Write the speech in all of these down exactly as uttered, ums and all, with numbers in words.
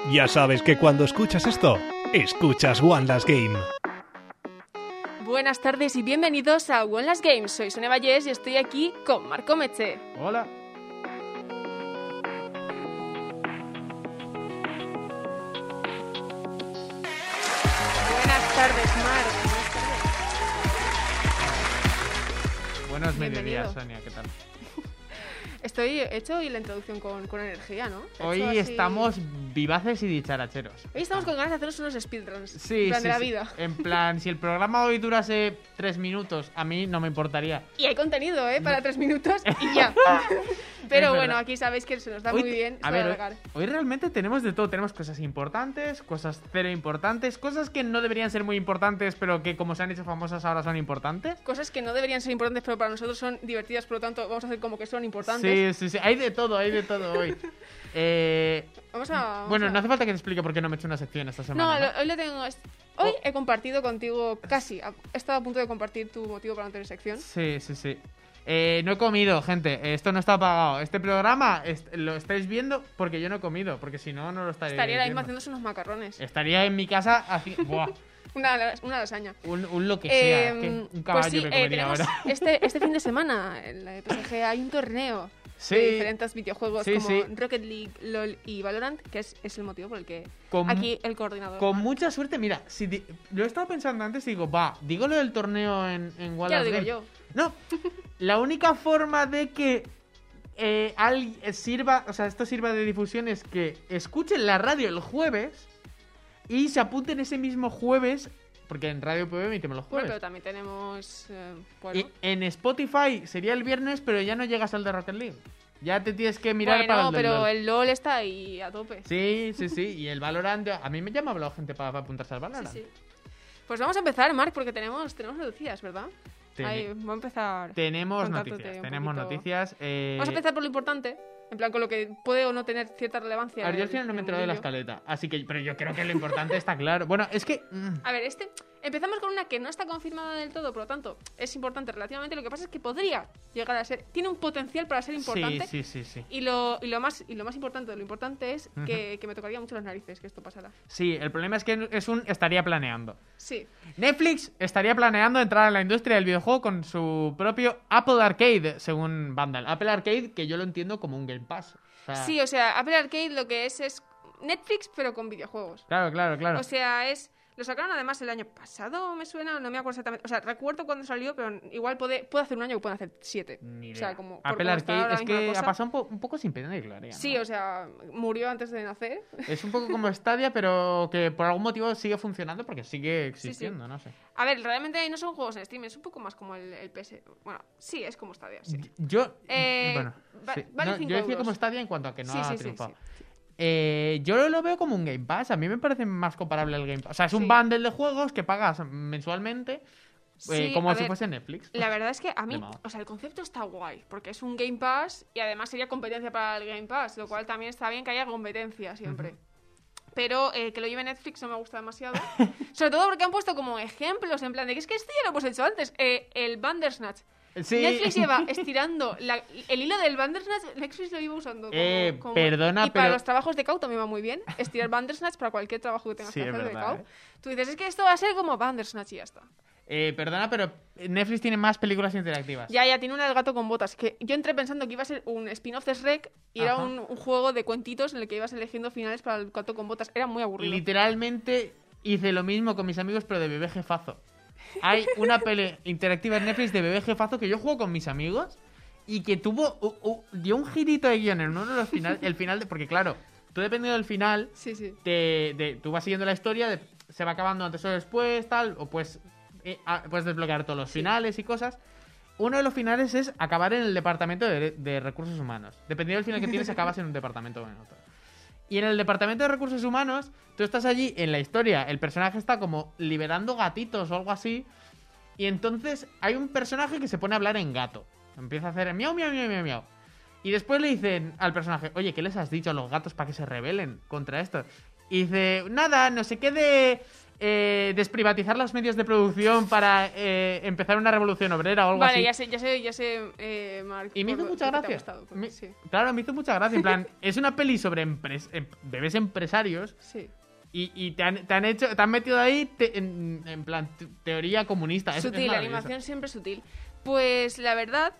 Ya sabes que cuando escuchas esto, escuchas One Last Game. Buenas tardes y bienvenidos a One Last Game. Soy Sonia Vallés y estoy aquí con Marco Meche. Hola. Buenas tardes, Mar. Buenos Bienvenido. mediodías, Sonia, ¿qué tal? Estoy hecho hoy la introducción con, con energía, ¿no? He Hoy hecho así- estamos vivaces y dicharacheros. Hoy estamos con ganas de hacernos unos speedruns. Sí, en plan sí, de la sí. vida. En plan, si el programa hoy durase tres minutos, a mí no me importaría. Y hay contenido, ¿eh? Para tres minutos y ya. Pero Es bueno, verdad. aquí sabéis que se nos da Hoy muy te- bien. A eso de ver, hoy, alargar. hoy realmente tenemos de todo. Tenemos cosas importantes, cosas cero importantes, cosas que no deberían ser muy importantes, pero que como se han hecho famosas ahora son importantes. Cosas que no deberían ser importantes, pero para nosotros son divertidas, por lo tanto vamos a hacer como que son importantes. Sí, sí, sí. Hay de todo, hay de todo hoy. Eh, Vamos a... vamos bueno, a- no hace falta que te explique por qué no me he hecho una sección esta No, semana. ¿no? lo- hoy lo tengo... est- Hoy Oh. he compartido contigo casi. He estado a punto de compartir tu motivo para no tener sección. Sí, sí, sí. Eh, no he comido, gente. Esto no está pagado. Este programa est- lo estáis viendo porque yo no he comido, porque si no, no lo estaría Estaría ahora mismo viendo. haciéndose unos macarrones. Estaría en mi casa haciendo... Buah, Una, una lasaña. un, un lo que sea. Eh, que un pues caballo sí, me eh, comería tenemos ahora. este, este fin de semana en la P S G hay un torneo Sí. de diferentes videojuegos Sí, como sí. Rocket League, LOL y Valorant, que es, es el motivo por el que Con- aquí el coordinador. Con mucha suerte, mira, si di- lo he estado pensando antes y digo, va, digo lo del torneo en, en Ya lo Wallace digo Game. yo. No, la única forma de que eh, al- sirva, o sea, esto sirva de difusión es que escuchen la radio el jueves y se apunten ese mismo jueves, porque en Radio P B emitimos los Bueno, jueves. pero también tenemos... eh, bueno, Y en Spotify sería el viernes, pero ya no llegas al de Rocket League. Ya te tienes que mirar Bueno, para el del pero LOL. el LOL está ahí a tope. Sí, sí, sí. Y el Valorant, a mí me llama hablado gente para, para apuntarse al Sí, Valorant. sí. Pues vamos a empezar, Marc, porque tenemos, tenemos noticias, ¿verdad? Ten- Ahí, vamos a empezar. Tenemos contándote noticias, un tenemos poquito. noticias. eh, Vamos a empezar por lo importante, en plan con lo que puede o no tener cierta relevancia. A ver, yo al en- final no me he en el enterado de la mundillo. escaleta, así que, pero yo creo que lo importante está claro. Bueno, es que... mm, A ver, este. Empezamos con una que no está confirmada del todo, por lo tanto, es importante relativamente. Lo que pasa es que podría llegar a ser. Tiene un potencial para ser importante. Sí, sí, sí, sí. Y lo, y lo más y lo más importante de lo importante es que, que me tocaría mucho las narices que esto pasara. Sí, el problema es que es un estaría planeando. Sí. Netflix estaría planeando entrar en la industria del videojuego con su propio Apple Arcade, según Vandal. Apple Arcade, que yo lo entiendo como un Game Pass. O sea, Sí, o sea, Apple Arcade lo que es es Netflix, pero con videojuegos. Claro, claro, claro. O sea, es. Lo sacaron además el año pasado, me suena, no me acuerdo exactamente. O sea, recuerdo cuándo salió, pero igual puede, puede hacer un año o puede hacer siete. Ni O sea, idea. como. por Apple cómo está ahora Arcade es mismo la que cosa. ha pasado un, po- un poco sin pena ni gloria, ¿no? Sí, o sea, murió antes de nacer. Es un poco como Stadia, pero que por algún motivo sigue funcionando porque sigue existiendo, no sé. A ver, realmente ahí no son juegos en Steam, es un poco más como el, el P S. Bueno, sí, es como Stadia, sí. Yo, Eh, bueno, va- sí. vale No, cinco yo decía euros. como Stadia en cuanto a que no Sí, ha sí, sí, triunfado. sí. Eh, yo lo veo como un Game Pass. A mí me parece más comparable al Game Pass. O sea, es un Sí. bundle de juegos que pagas mensualmente, eh, Sí, como a si ver, fuese Netflix. La verdad es que a mí, De moda. o sea, el concepto está guay, porque es un Game Pass y además sería competencia para el Game Pass, lo cual también está bien que haya competencia siempre. Pero eh, que lo lleve Netflix no me gusta demasiado. Sobre todo porque han puesto como ejemplos en plan de que es que esto ya lo hemos hecho antes. Eh, el Bandersnatch. Sí. Netflix lleva estirando la- el hilo del Bandersnatch, Netflix lo lleva usando como, Eh, como- perdona, y para pero- los trabajos de C A U también va muy bien estirar Bandersnatch para cualquier trabajo que tengas Sí, que es hacer de verdad, C A U. eh. Tú dices, es que esto va a ser como Bandersnatch y ya está. Eh, perdona, pero Netflix tiene más películas interactivas. Ya, ya, tiene una del gato con botas. Que yo entré pensando que iba a ser un spin-off de Shrek y era Ajá. un, un juego de cuentitos en el que ibas eligiendo finales para el gato con botas. Era muy aburrido. Literalmente hice lo mismo con mis amigos, pero de bebé jefazo. Hay una peli interactiva en Netflix de bebé jefazo que yo juego con mis amigos y que tuvo u- u- dio un girito de guión en uno de los finales, el final de, porque claro, tú dependiendo del final, Sí, sí. te, de- tú vas siguiendo la historia, de- se va acabando antes o después, tal, o pues eh, ah, puedes desbloquear todos los finales y cosas. Uno de los finales es acabar en el departamento de, de recursos humanos. Dependiendo del final que tienes, acabas en un departamento o en otro. Y en el departamento de recursos humanos, tú estás allí en la historia, el personaje está como liberando gatitos o algo así, y entonces hay un personaje que se pone a hablar en gato. Empieza a hacer miau, miau, miau, miau, miau. Y después le dicen al personaje, oye, ¿qué les has dicho a los gatos para que se rebelen contra esto? Y dice, nada, no sé qué de... eh, desprivatizar los medios de producción para eh, empezar una revolución obrera o algo Vale, así. ya sé, ya sé, ya sé, eh, Mark. Y me hizo por- mucha por qué te ha gracia. gustado, porque Me- sí. Claro, me hizo mucha gracia. En plan, es una peli sobre empres- em- bebés empresarios Sí. y, y te, han, te han hecho, te han metido ahí te- en, en plan te- teoría comunista. Es, es Sutil, la maravilloso. animación siempre sutil. Pues la verdad,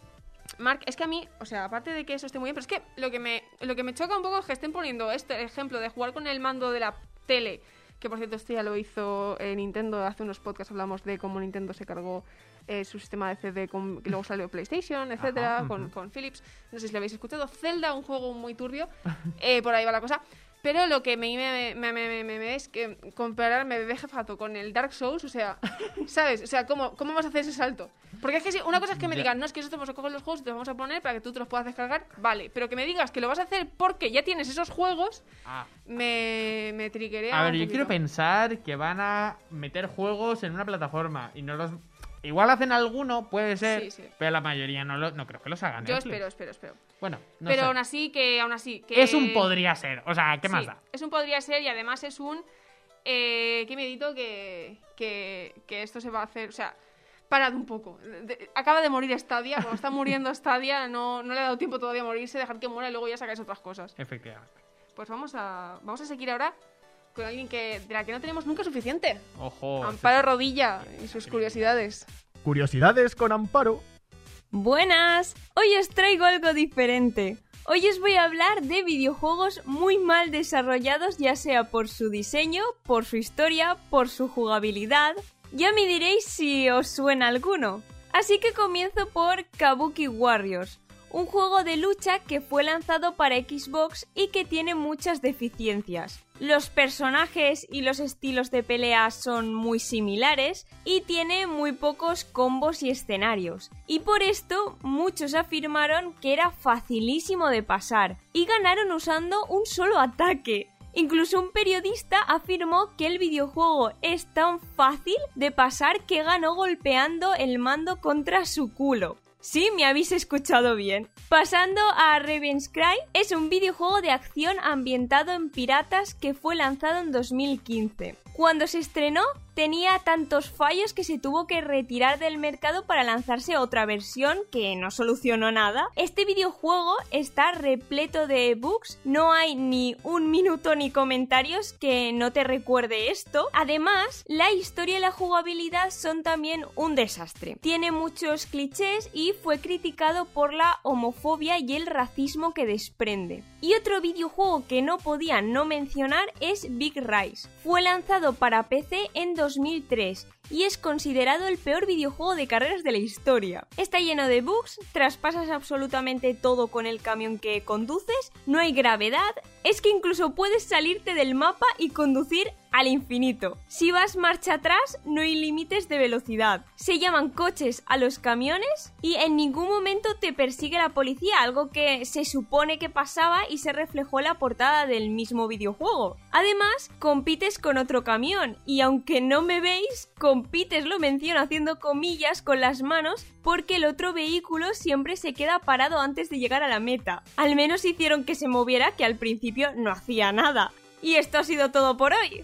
Mark, es que a mí, o sea, aparte de que eso esté muy bien, pero es que lo que me, lo que me choca un poco es que estén poniendo este ejemplo de jugar con el mando de la tele, que por cierto esto ya lo hizo eh, Nintendo, hace unos podcasts hablamos de cómo Nintendo se cargó eh, su sistema de C D, con, que luego salió PlayStation, etcétera, Ajá, con, ujú. con Philips. No sé si lo habéis escuchado. Zelda, un juego muy turbio, eh, por ahí va la cosa. Pero lo que me, me, me, me, me, me- me es que compararme Bebé Jefazo con el Dark Souls, o sea, ¿sabes? O sea, ¿cómo, cómo vas a hacer ese salto? Porque es que si, una cosa es que me Ya. digan, no, es que nosotros vamos a coger los juegos y te los vamos a poner para que tú te los puedas descargar, vale, pero que me digas que lo vas a hacer porque ya tienes esos juegos, Ah. me, me triguea A ver, un yo poquito. quiero pensar que van a meter juegos en una plataforma y no los... Igual hacen alguno, puede ser, Sí, sí. pero la mayoría no, lo, no creo que los hagan. Yo Netflix. espero, espero, espero. Bueno, no pero sé. aún así, que aún así... Que... Es un podría ser, o sea, ¿qué más Sí, da? es un podría ser y además es un... Eh, qué miedito que, que, que esto se va a hacer, o sea... Parad un poco. De- acaba de morir Stadia. Como está muriendo Stadia, no, no le ha dado tiempo todavía a morirse. Dejar que muera y luego ya sacáis otras cosas. Efectivamente. Pues vamos a, vamos a seguir ahora con alguien que, de la que no tenemos nunca suficiente. Ojo. Amparo Rodilla y sus curiosidades. Curiosidades con Amparo. Buenas, hoy os traigo algo diferente. Hoy os voy a hablar de videojuegos muy mal desarrollados, ya sea por su diseño, por su historia, por su jugabilidad. Ya me diréis si os suena alguno. Así que comienzo por Kabuki Warriors, un juego de lucha que fue lanzado para Xbox y que tiene muchas deficiencias. Los personajes y los estilos de pelea son muy similares y tiene muy pocos combos y escenarios. Y por esto muchos afirmaron que era facilísimo de pasar y ganaron usando un solo ataque. Incluso un periodista afirmó que el videojuego es tan fácil de pasar que ganó golpeando el mando contra su culo. Sí, me habéis escuchado bien. Pasando a Raven's Cry, es un videojuego de acción ambientado en piratas que fue lanzado en dos mil quince. Cuando se estrenó, tenía tantos fallos que se tuvo que retirar del mercado para lanzarse otra versión que no solucionó nada. Este videojuego está repleto de bugs, no hay ni un minuto ni comentarios que no te recuerde esto. Además, la historia y la jugabilidad son también un desastre. Tiene muchos clichés y fue criticado por la homofobia y el racismo que desprende. Y otro videojuego que no podía no mencionar es Big Rise. Fue lanzado para P C en dos mil tres y es considerado el peor videojuego de carreras de la historia. Está lleno de bugs, traspasas absolutamente todo con el camión que conduces, no hay gravedad, es que incluso puedes salirte del mapa y conducir al infinito. Si vas marcha atrás, no hay límites de velocidad. Se llaman coches a los camiones y en ningún momento te persigue la policía, algo que se supone que pasaba y se reflejó en la portada del mismo videojuego. Además, compites con otro camión y aunque no me veis, compites, lo menciono haciendo comillas con las manos, porque el otro vehículo siempre se queda parado antes de llegar a la meta. Al menos hicieron que se moviera, que al principio no hacía nada. Y esto ha sido todo por hoy.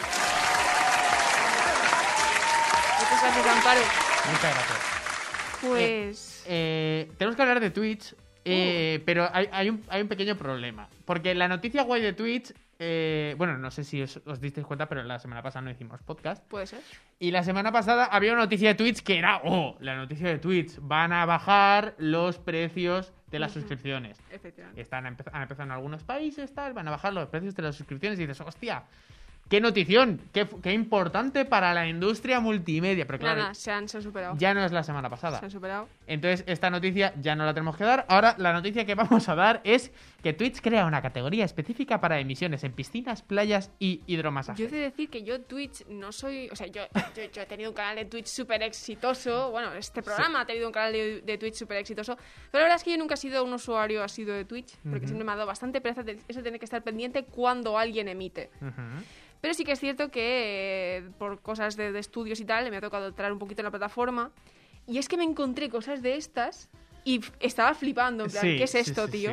Muchas gracias, Amparo. Muchas gracias. Pues... Eh, tenemos que hablar de Twitch, eh, pero hay, hay, un, hay un pequeño problema. Porque la noticia guay de Twitch, eh, bueno, no sé si os, os disteis cuenta, pero la semana pasada no hicimos podcast. puede ser. Y la semana pasada había una noticia de Twitch que era, oh, la noticia de Twitch, van a bajar los precios de las Ujú. suscripciones. Efectivamente. Están empe- han empezado en algunos países, tal, van a bajar los precios de las suscripciones y dices, hostia, qué notición, qué, qué importante para la industria multimedia. Pero claro, Nada, se han, se han superado. ya no es la semana pasada. Se han superado. Entonces, esta noticia ya no la tenemos que dar. Ahora, la noticia que vamos a dar es que Twitch crea una categoría específica para emisiones en piscinas, playas y hidromasajes. Yo he de decir que yo Twitch no soy... O sea, yo, yo, yo he tenido un canal de Twitch súper exitoso. Bueno, este programa ha tenido un canal de, de Twitch súper exitoso. Pero la verdad es que yo nunca he sido un usuario asiduo de Twitch. Porque Ujú. siempre me ha dado bastante pereza de- eso de tener que estar pendiente cuando alguien emite. Ujú. Pero sí que es cierto que eh, por cosas de, de estudios y tal, me ha tocado entrar un poquito en la plataforma. Y es que me encontré cosas de estas y f- estaba flipando. En plan, Sí, ¿qué es sí, esto, sí, tío? sí.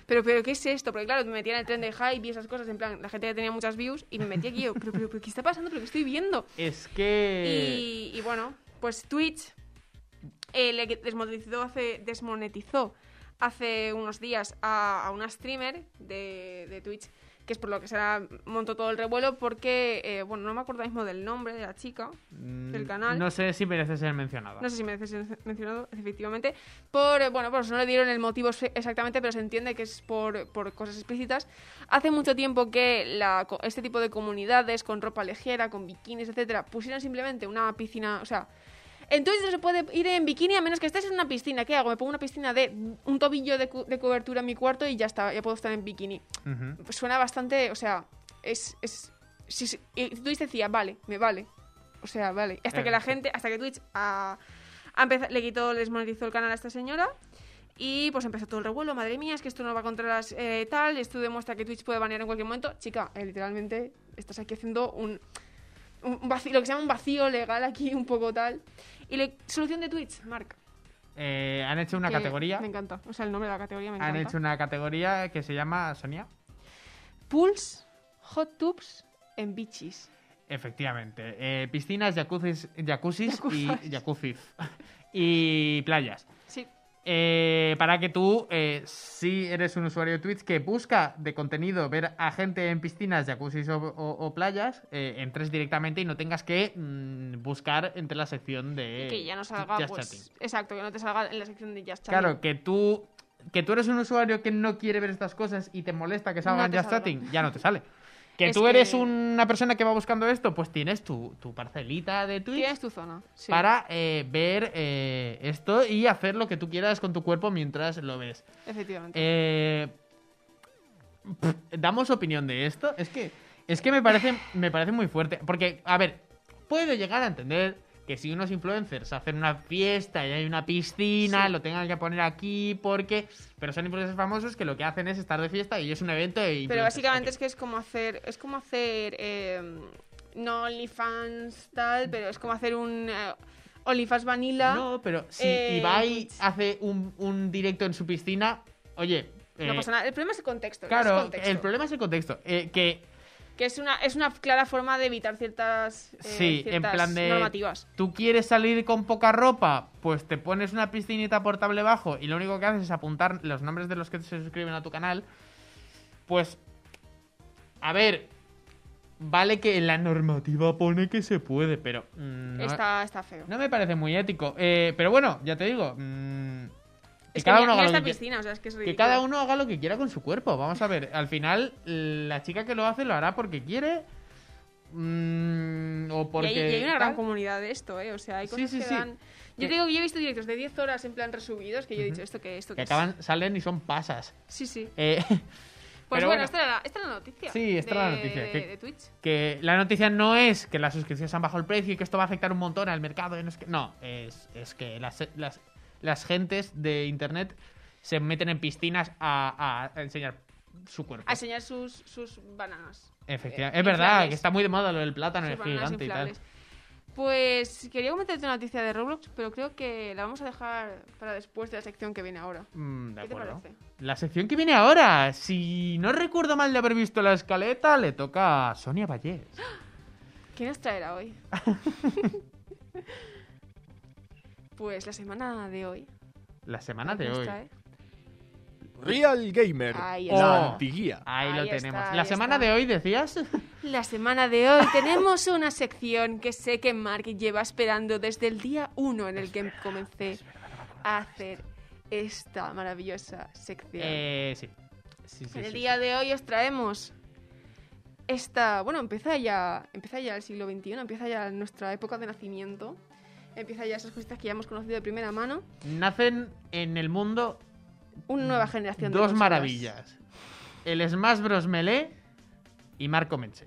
pero, pero, ¿qué es esto? Porque claro, me metía en el tren de hype y esas cosas, en plan, la gente ya tenía muchas views y me metía aquí, yo, pero, pero, pero, ¿qué está pasando? ¿Pero qué estoy viendo? Es que... Y, y bueno, pues Twitch eh, le desmonetizó hace, desmonetizó hace unos días a, a una streamer de, de Twitch, que es por lo que se montó todo el revuelo, porque, eh, bueno, no me acuerdo mismo del nombre de la chica del canal. No sé si merece ser mencionada. No sé si merece ser mencionado, efectivamente. Por, eh, bueno, pues no le dieron el motivo exactamente, pero se entiende que es por, por cosas explícitas. Hace mucho tiempo que la, este tipo de comunidades, con ropa ligera, con bikinis, etcétera, pusieron simplemente una piscina, o sea... Entonces no se puede ir en bikini a menos que estés en una piscina. ¿Qué hago? Me pongo una piscina de un tobillo de, cu de cobertura en mi cuarto y ya está, ya puedo estar en bikini. Uh-huh. Suena bastante, o sea, es... es si, si, y Twitch decía, vale, me vale. O sea, vale. Hasta eh, que la gente, hasta que Twitch a, a empezar, le quitó, le desmonetizó el canal a esta señora. Y pues empezó todo el revuelo. Madre mía, es que esto no va contra las eh, tal. Esto demuestra que Twitch puede banear en cualquier momento. Chica, eh, literalmente estás aquí haciendo un... un vacío, lo que se llama un vacío legal aquí, un poco tal. ¿Y la solución de Twitch, Marc? Eh, han hecho una categoría. Me encanta. O sea, el nombre de la categoría me encanta. Han hecho una categoría que se llama, Sonia, Pools, Hot Tubs and Beaches. Efectivamente. Eh, piscinas, jacuzzis, jacuzzis y jacuzzis. Y playas. Sí. Eh, para que tú, eh, si eres un usuario de Twitch que busca de contenido ver a gente en piscinas, jacuzzis o, o, o playas, eh, entres directamente y no tengas que mmm, buscar entre la sección de que ya no salga, Just pues, Chatting. Exacto, que no te salga en la sección de Just Chatting. Claro, que tú, que tú eres un usuario que no quiere ver estas cosas y te molesta que salgan no Just salga. Chatting, ya no te sale. Que es tú que... eres una persona que va buscando esto, pues tienes tu, tu parcelita de Twitch. Tienes tu zona, sí. Para eh, ver eh, esto y hacer lo que tú quieras con tu cuerpo mientras lo ves. Efectivamente. Eh, pff, ¿Damos opinión de esto? Es que, es que me parece, me parece muy fuerte. Porque, a ver, puedo llegar a entender que si unos influencers hacen una fiesta y hay una piscina, sí, lo tengan que poner aquí porque... Pero son influencers famosos que lo que hacen es estar de fiesta y es un evento de... Pero básicamente okay. es que es como hacer... Es como hacer... Eh, no OnlyFans tal, pero es como hacer un... Eh, OnlyFans Vanilla. No, pero si eh, Ibai hace un, un directo en su piscina, oye... Eh, no pasa nada. El problema es el contexto. Claro, es contexto. El problema es el contexto. Eh, que... Que es una, es una clara forma de evitar ciertas, eh, sí, ciertas en plan de, normativas. ¿Tú quieres salir con poca ropa? Pues te pones una piscinita portable bajo y lo único que haces es apuntar los nombres de los que se suscriben a tu canal. Pues, a ver, vale que en la normativa pone que se puede, pero... Mmm, no, está, está feo. No me parece muy ético. Eh, pero bueno, ya te digo... Mmm, Que es cada que uno haga esta piscina, o sea, es que es ridículo. Que cada uno haga lo que quiera con su cuerpo. Vamos a ver, al final la chica que lo hace lo hará porque quiere mmm, o porque... Y hay, y hay una gran comunidad de esto, ¿eh? O sea, hay cosas sí, sí, que sí. dan... Yo te digo que yo he visto directos de diez horas en plan resubidos que yo he dicho, ¿esto qué, esto que qué acaban, es? salen y son pasas. Sí, sí. Eh, pues bueno, bueno, esta era, la, esta era la noticia. Sí, esta de, era la noticia. De, Que, de Twitch. Que la noticia no es que las suscripciones han bajado el precio y que esto va a afectar un montón al mercado. Y no, es, que, no es, es que las, las, las gentes de internet... se meten en piscinas a, a enseñar su cuerpo. A enseñar sus, sus bananas. Efectivamente. Eh, es verdad, inflables. Que está muy de moda lo del plátano, sus el gigante inflables. y tal. Pues quería comentarte una noticia de Roblox, pero creo que la vamos a dejar para después de la sección que viene ahora. Mm, de ¿Qué acuerdo. te parece? La sección que viene ahora, si no recuerdo mal de haber visto la escaleta, le toca a Sonia Vallés. ¿Qué nos traerá hoy? Pues la semana de hoy. La semana de hoy. Trae? Real Gamer, ahí la oh, antiguía. Ahí, ahí lo está, tenemos. ahí La semana está. de hoy, ¿decías? La semana de hoy tenemos una sección que sé que Mark lleva esperando desde el día uno en el que comencé a hacer esta maravillosa sección. Eh, sí. sí, sí en el sí, día sí. de hoy os traemos esta... Bueno, empieza ya, empieza ya el siglo veintiuno, empieza ya nuestra época de nacimiento. Empieza ya esas cositas que ya hemos conocido de primera mano. Nacen en el mundo... Una nueva generación de Dos consolas. maravillas. El Smash Bros. Melee y Marco Menche.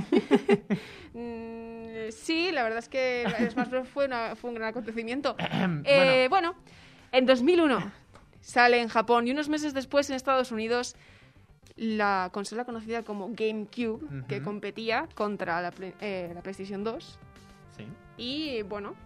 mm, sí, la verdad es que el Smash Bros. fue, una, fue un gran acontecimiento. bueno. eh, bueno, en dos mil uno sale en Japón y unos meses después en Estados Unidos la consola conocida como GameCube, uh-huh. que competía contra la, eh, la PlayStation dos. Sí. Y bueno,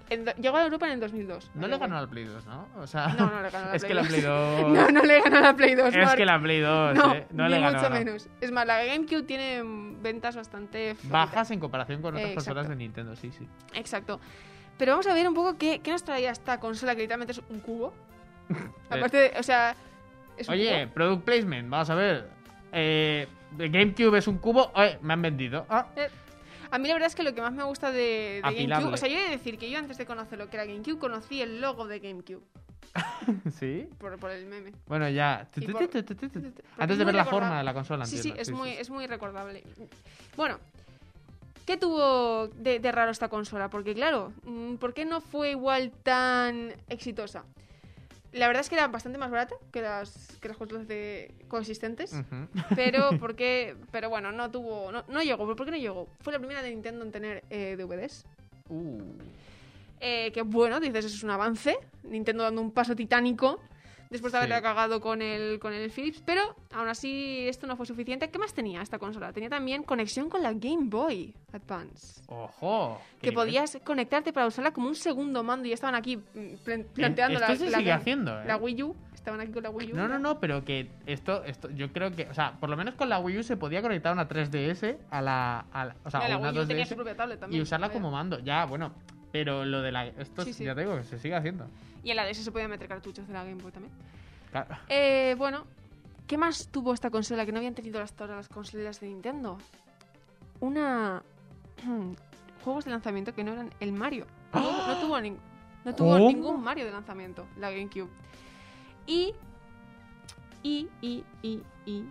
En do- llegó a Europa en el dos mil dos. No le ganó al Play dos, ¿no? O sea, No, no le ganó a la es Play que la dos. Play dos... No, no le ganó a la Play dos, Es Marc. que la Play dos, No, ¿eh? No ni le ganó. mucho no. menos. Es más, la GameCube tiene mm, ventas bastante flojitas. Bajas en comparación con otras Eh, consolas exacto. de Nintendo, sí, sí. Exacto. Pero vamos a ver un poco qué, qué nos traía esta consola, que literalmente es un cubo. Aparte de, o sea, es un Oye, cubo. product placement, vamos a ver. Eh, el GameCube es un cubo, eh, me han vendido. Ah, Eh, a mí la verdad es que lo que más me gusta de, de Apilable. GameCube... O sea, yo he de decir que yo antes de conocer lo que era GameCube, conocí el logo de GameCube. ¿sí? Por, por el meme. Bueno, ya. Y por- Antes Porque de es ver muy la recordable. forma de la consola, Sí, sí, entiendo. es, muy, sí. es muy recordable. Bueno, ¿qué tuvo de, de raro esta consola? Porque claro, mm, ¿por qué no fue igual tan exitosa? La verdad es que era bastante más barata que las, que las consolas de coexistentes. Ujú. Pero porque pero bueno, no tuvo no, no llegó. ¿Por qué no llegó? Fue la primera de Nintendo en tener eh, D V Ds. Uh. Eh, que bueno, dices, es un avance. Nintendo dando un paso titánico después de haberla Sí. cagado con el, con el Philips. Pero aún así esto no fue suficiente. ¿Qué más tenía esta consola? Tenía también conexión con la Game Boy Advance. Ojo. qué Que nivel. podías conectarte para usarla como un segundo mando. Y estaban aquí mm, plan- planteando Esto la, se la sigue Game- haciendo, ¿eh? la Wii U. Estaban aquí con la Wii U. No, no, no, pero que esto, esto, yo creo que, o sea, por lo menos con la Wii U se podía conectar una tres D S a la, a la- o sea, Ya, la a una Wii U tenía su dos D S propia tablet también. y usarla Vaya. como mando. Ya, bueno, pero lo de la, esto Sí, sí. ya te digo que se sigue haciendo. Y en la D S se podían meter cartuchos de la Game Boy también. Claro. Eh, bueno, ¿qué más tuvo esta consola que no habían tenido hasta ahora las consolas de Nintendo? Una... juegos de lanzamiento que no eran el Mario. No, no tuvo, nin- no tuvo ¿Cómo? ningún Mario de lanzamiento, la GameCube. Y... Y, y, y, y...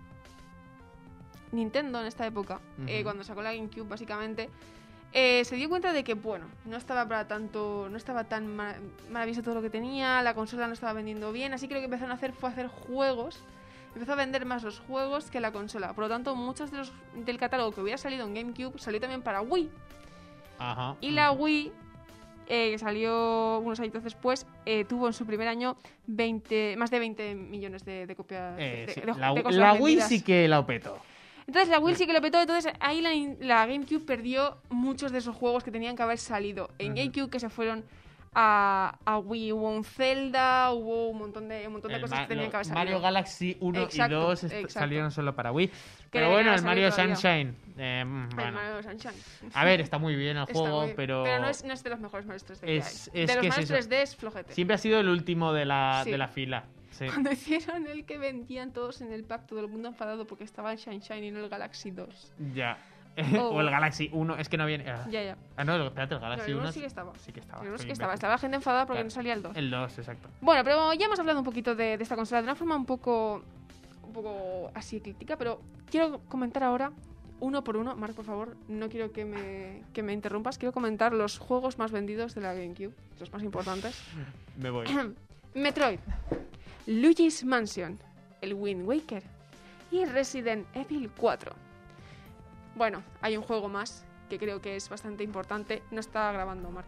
Nintendo en esta época, eh, Ujú. cuando sacó la GameCube básicamente, eh, se dio cuenta de que, bueno, no estaba para tanto, no estaba tan mar- maravilloso todo lo que tenía, la consola no estaba vendiendo bien, así que lo que empezaron a hacer fue hacer juegos, empezó a vender más los juegos que la consola. Por lo tanto, muchos de los del catálogo que hubiera salido en GameCube salió también para Wii. Ajá. Y la Wii, eh, que salió unos años después, eh, tuvo en su primer año veinte, más de veinte millones de, de copias. Eh, de, sí, de- la, de consolas la Wii vendidas. sí que la petó. Entonces la Wii sí que lo petó, entonces ahí la, la GameCube perdió muchos de esos juegos que tenían que haber salido en Ujú. GameCube, que se fueron a, a Wii. Hubo un Zelda, hubo un montón de, un montón de El cosas Ma- que tenían lo- que haber salido. Mario Galaxy uno Exacto, y dos est- exacto. salieron solo para Wii. Pero deberían bueno, haber el Mario salido todavía. Sunshine. eh, mm, El bueno. Mario Sunshine. A ver, está muy bien el Está juego, muy bien, pero. no es, no es de los mejores Mario tres D Es- que hay. es de los que es Mario eso. tres D es flojete. Siempre ha sido el último de la, Sí. de la fila. Sí. Cuando hicieron el que vendían todos en el pack, todo el mundo enfadado porque estaba el Sunshine y no el Galaxy dos. Ya. Oh. O el Galaxy uno, es que no viene. ah. Ya, ya. Ah, no, espérate, el No, Galaxy el uno uno sí que estaba. Sí que estaba. El uno sí soy que estaba. imbécil. Estaba la gente enfadada porque Claro. no salía el dos. El dos, exacto. Bueno, pero ya hemos hablado un poquito de, de esta consola de una forma un poco, un poco así crítica, pero quiero comentar ahora uno por uno. Marc, por favor, no quiero que me, que me interrumpas. Quiero comentar los juegos más vendidos de la GameCube, los más importantes. Me voy. Metroid, Luigi's Mansion, el Wind Waker y Resident Evil cuatro. Bueno, hay un juego más que creo que es bastante importante. No está grabando, Marc.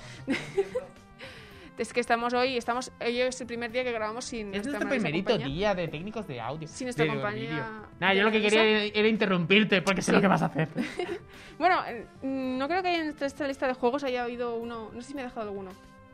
Es que estamos hoy, estamos, hoy es el primer día que grabamos sin Es nuestra nuestro maravillosa primerito compañía. día de técnicos de audio. Sí, nuestra de- de compañía vídeo. Nada, yo de lo que risa. quería era interrumpirte porque sé Sí. lo que vas a hacer. Bueno, eh, no creo que en esta- esta lista de juegos haya habido uno. No sé si me he dejado alguno.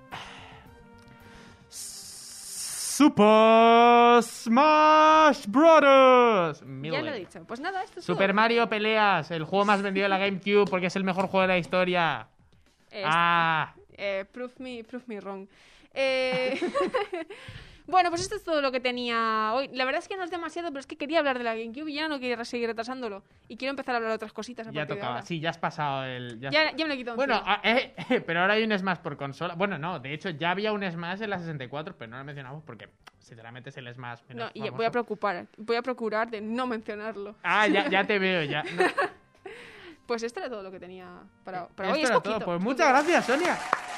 Super Smash Brothers. Ya Melee. lo he dicho. Pues nada, esto es Super todo. Mario Peleas, el juego más vendido de la GameCube porque es el mejor juego de la historia. Eh, Ah, eh, prove me, prove me wrong. Eh, bueno, pues esto es todo lo que tenía hoy. La verdad es que no es demasiado, pero es que quería hablar de la GameCube y ya no quiero seguir retrasándolo. Y quiero empezar a hablar de otras cositas. A ya partir de tocaba. ahora. Sí, ya has pasado el. Ya, Ya, ya me lo he quitado. Bueno, encima. ah, eh, eh, pero ahora hay un Smash por consola. Bueno, no, de hecho ya había un Smash en la sesenta y cuatro, pero no lo mencionamos porque sinceramente es el Smash menos no, y famoso. voy a preocupar, voy a procurar de no mencionarlo. Ah, ya, ya te veo, ya. No, Pues esto era todo lo que tenía para, para esto hoy. Es era poquito. todo. Pues muchas gracias, Sonia.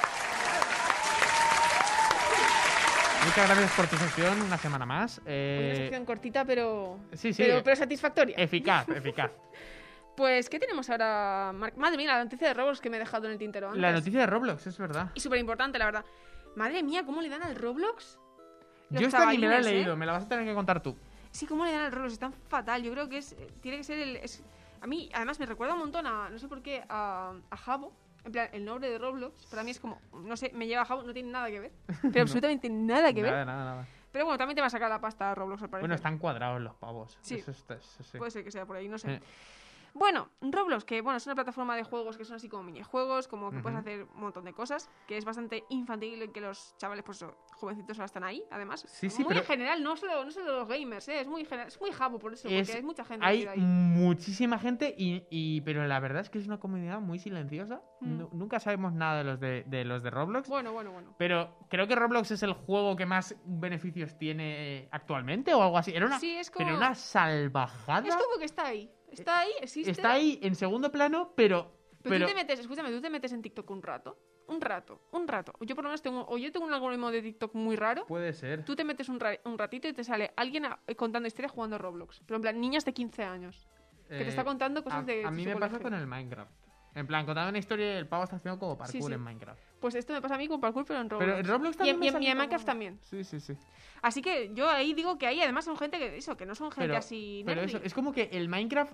Muchas gracias por tu sección, una semana más. Eh, Una sección cortita, pero, sí, sí, pero, eh, pero satisfactoria. Eficaz, eficaz. Pues, ¿qué tenemos ahora, Marc? Madre mía, la noticia de Roblox que me he dejado en el tintero antes. La noticia de Roblox, es verdad. Y súper importante, la verdad. Madre mía, ¿cómo le dan al Roblox? Los Yo esta ni me la he chavalines, ¿eh? leído, me la vas a tener que contar tú. Sí, ¿cómo le dan al Roblox? Es tan fatal. Yo creo que es, tiene que ser el... es- a mí, además, me recuerda un montón a, no sé por qué, a, a Habbo, En plan, el nombre de Roblox para mí es como, no sé, me lleva a Jabo, no tiene nada que ver. Pero absolutamente nada que ver. Nada, nada, nada. Pero bueno, también te va a sacar la pasta a Roblox al parecer. Bueno, están cuadrados los pavos. Sí. Eso está, eso sí. Puede ser que sea por ahí, no sé. Eh. Bueno, Roblox, que bueno, es una plataforma de juegos que son así como minijuegos, como que puedes Ujú. hacer un montón de cosas, que es bastante infantil y que los chavales, pues eso, jovencitos ahora están ahí, además. Sí, sí, muy pero- en general, no solo, no solo los gamers, ¿eh? es muy general, es muy jabo por eso, Es- porque hay mucha gente Hay metida ahí. muchísima gente, y, y- pero la verdad es que es una comunidad muy silenciosa. Mm. Nu- nunca sabemos nada de los de, de los de Roblox. Bueno, bueno, bueno. Pero creo que Roblox es el juego que más beneficios tiene eh, actualmente o algo así. Era una, Sí, es como... pero una salvajada. Es como que está ahí, está ahí, existe. Está ahí en segundo plano, pero... Pero, pero tú te metes, escúchame, tú te metes en TikTok un rato, un rato, un rato. Yo por lo menos tengo, o yo tengo un algoritmo de TikTok muy raro. puede ser. Tú te metes un, ra- un ratito y te sale alguien a- contando historias jugando a Roblox. Pero en plan, niñas de quince años. Que te Eh, está contando cosas a, de a mí su me pasa colegio. con el Minecraft. En plan, contaba una historia y el pavo está haciendo como parkour Sí, sí. en Minecraft. Pues esto me pasa a mí con parkour, pero en Roblox. Pero en Roblox y también en, me y en- sale y en como- Minecraft también. Sí, sí, sí. Así que yo ahí digo que ahí además son gente que eso, que no son gente Pero, así pero nerdy. eso, es como que el Minecraft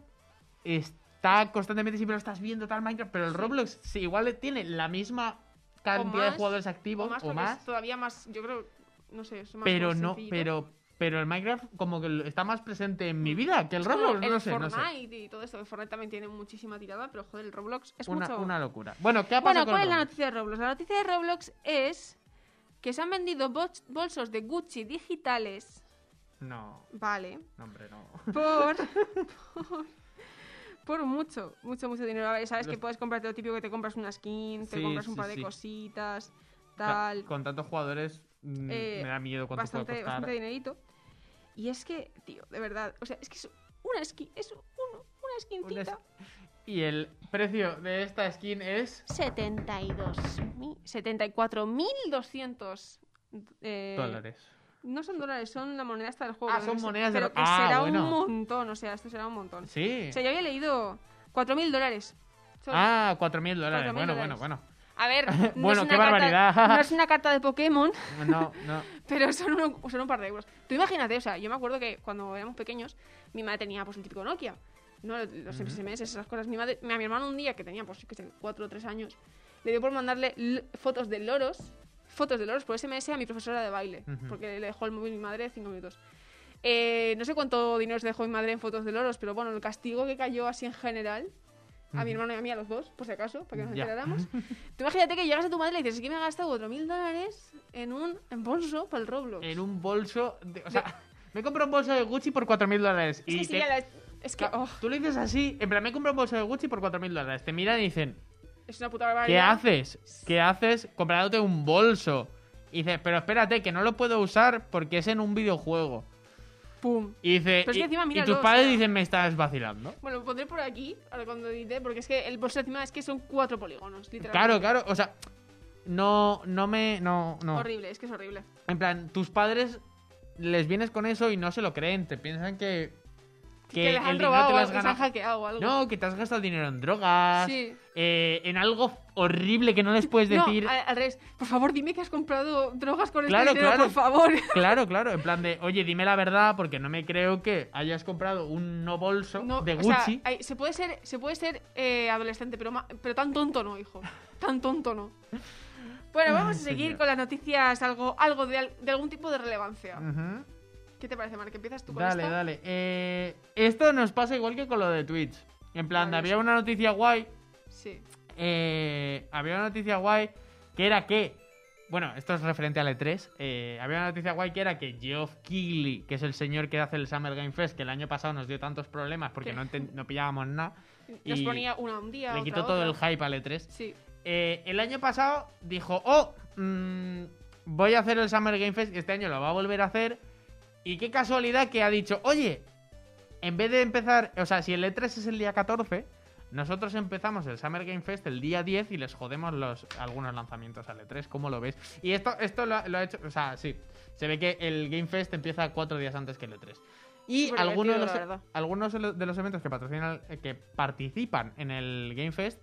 está constantemente, siempre lo estás viendo tal Minecraft, pero el Roblox sí, igual tiene la misma cantidad de más, jugadores activos o más, o porque más, es todavía más, yo creo, no sé, es más pero más no, sencillito. pero pero el Minecraft como que está más presente en mi vida que el Es como Roblox, el no sé, no Fortnite sé. y todo esto, que Fortnite también tiene muchísima tirada, pero joder, el Roblox es Una, mucho... una locura. Bueno, ¿qué ha Bueno, pasado con ¿cuál es el la Roblox? noticia de Roblox? La noticia de Roblox es que se han vendido bol- bolsos de Gucci digitales, No, vale, no, hombre, no. por... por, por mucho, mucho, mucho dinero. A ver, sabes Los- que puedes comprarte lo típico que te compras una skin, te Sí, compras un sí, par de sí. cositas, Ca- tal... Con tantos jugadores mm, Eh, me da miedo cuánto bastante, puede costar. bastante dinerito. Y es que, tío, de verdad, o sea, es que es una skin, es un- una skincita. Y el precio de esta skin es setenta y dos mil, setenta y cuatro mil doscientos eh, dólares. No son dólares, son la moneda esta del juego. Ah, que son no sé, monedas de pero lo- que Ah, será bueno. un montón, o sea, esto será un montón. Sí. O sea, yo había leído cuatro mil dólares. Son- Ah, cuatro mil dólares. cuatro mil Bueno, bueno, dólares. bueno. A ver, no Bueno, es qué una carta- barbaridad. no es una carta de Pokémon, No, no. pero son un, son un par de euros. Tú imagínate, o sea, yo me acuerdo que cuando éramos pequeños, mi madre tenía pues el típico Nokia, ¿no? Los Ujú. S M S, esas cosas. Mi madre, a mi hermano un día, que tenía, pues, yo qué sé, cuatro o tres años, le dio por mandarle l- fotos de loros, fotos de loros por S M S a mi profesora de baile, Ujú. porque le dejó el móvil mi madre cinco minutos. Eh, no sé cuánto dinero se dejó mi madre en fotos de loros, pero bueno, el castigo que cayó así en general, a mi Ujú. hermano y a mí, a los dos, por si acaso, para que nos Ya. enteráramos. Tú imagínate que llegas a tu madre y le dices, es que me he gastado cuatro mil dólares en un en bolso para el Roblox. En un bolso. De, o sea, me compro un bolso de Gucci por cuatro mil dólares. Es Y que sí, te- ya la- es que, Ca- oh, Tú le dices así, en plan, me compro un bolso de Gucci por cuatro mil dólares. Te miran y dicen, es una puta ¿qué barbaridad. haces? ¿Qué haces comprándote un bolso? Y dices, pero espérate, que no lo puedo usar porque es en un videojuego. Pum. Y dice, Pero es que y- encima y, míralo, tus padres o sea- dicen, me estás vacilando. Bueno, lo pondré por aquí, ahora cuando edite, porque es que el bolso encima es que son cuatro polígonos, literalmente. Claro, claro, o sea, no, no me, no, no. Horrible, es que es horrible. En plan, tus padres les vienes con eso y no se lo creen, te piensan que, que, Que les el han dinero robado te o lo algo, has que se han ganado. hackeado o algo. No, que te has gastado dinero en drogas, Sí. eh, en algo horrible que no les puedes decir. No, al, al revés. Por favor, dime que has comprado drogas con Claro, este dinero, claro. por favor. Claro, claro, en plan de, oye, dime la verdad porque no me creo que hayas comprado un no bolso No, de o sea, Gucci. hay- se puede ser, se puede ser eh, adolescente, pero, ma- pero tan tonto no, hijo. Tan tonto no. Bueno, vamos a Ay, seguir señor. con las noticias, algo, algo de, al- de algún tipo de relevancia. Ujú. ¿Qué te parece, Marc? ¿Empiezas tú con Dale, esta? dale. Eh, esto nos pasa igual que con lo de Twitch. En plan, Vale, había sí. una noticia guay. Sí. eh, había una noticia guay que era que. Bueno, esto es referente al E tres. eh, había una noticia guay que era que Geoff Keighley, que es el señor que hace el Summer Game Fest, que el año pasado nos dio tantos problemas porque ¿Qué? no, enten- no pillábamos nada, Nos y ponía una un día, le otra quitó todo otra. el hype al E tres. Sí. Eh, el año pasado dijo, oh, mm, voy a hacer el Summer Game Fest, y este año lo va a volver a hacer. Y qué casualidad que ha dicho, oye, en vez de empezar, o sea, si el E tres es el día catorce, nosotros empezamos el Summer Game Fest el día diez y les jodemos los algunos lanzamientos al E tres, ¿cómo lo ves? Y esto, esto lo, ha- lo ha hecho, o sea, sí, se ve que el Game Fest empieza cuatro días antes que el E tres. Y Súper algunos de, divertido, los, la verdad. algunos de los eventos que patrocinan, eh, que participan en el Game Fest